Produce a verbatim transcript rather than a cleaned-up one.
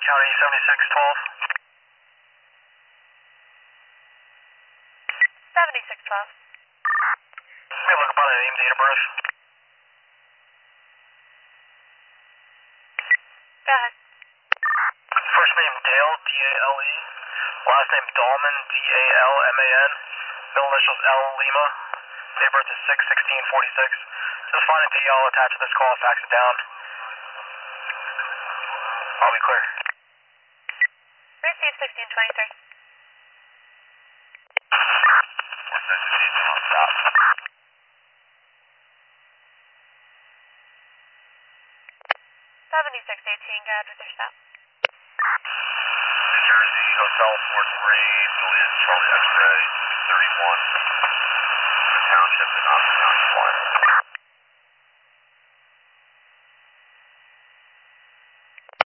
County seventy-six twelve. seventy-six twelve. Let me look upon a name data brush. Go ahead. First name Dale, D A L E. Last name Dahlman, D A L M A N. Middle initials L Lima. Date of birth is six sixteen forty-six. Just find a D L attached to this call, fax it down. I'll be clear. Receive sixteen twenty-three. Stop. seventy-six eighteen, go ahead with your stop. New Jersey, Hotel four three, Juliet, Charlie X-ray, two thirty-one, Township in Oxford County, Florida.